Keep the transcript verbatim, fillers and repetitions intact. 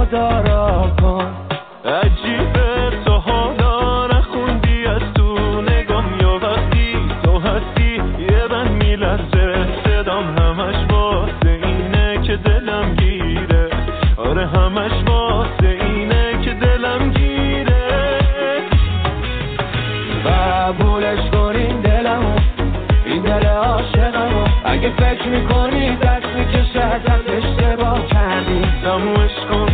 دارا کن. عجیبه تو حالا نخوندی از تو نگام، یا وقتی تو هستی یه بند میلرزه صدام، همش واسه اینه که دلم گیره. آره همش واسه اینه که دلم گیره. قبولش کن این دلمو، این دل عاشقمو. اگه فکر میکنی دست میکشه ازت اشتباه کردی، تمومش کن